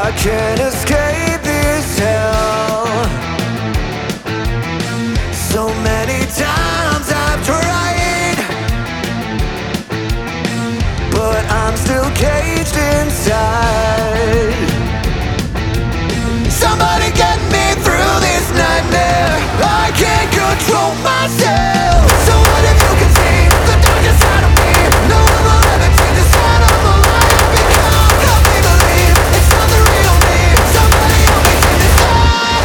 I can't escape this hell. So many times I've tried, but I'm still caged inside. Somebody get me through this nightmare. I can't control myself. So what if you can see the darkest side of me? No one will ever change the side of the lie I've become. Help me believe it's not the real me. Somebody help me see this side.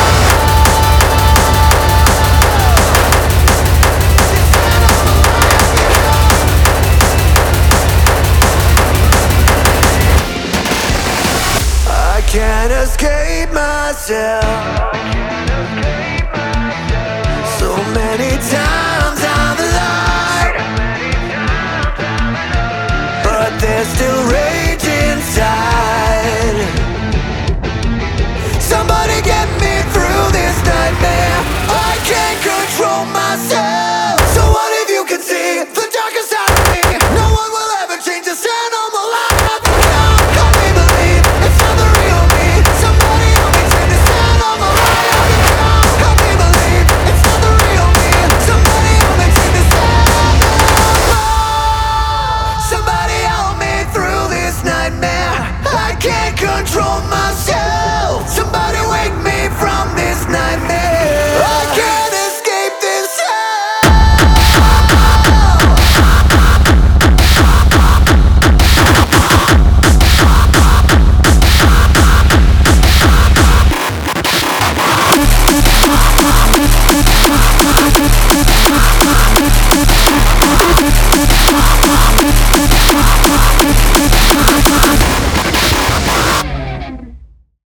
I can't escape myself. So many times I've lied, but there's still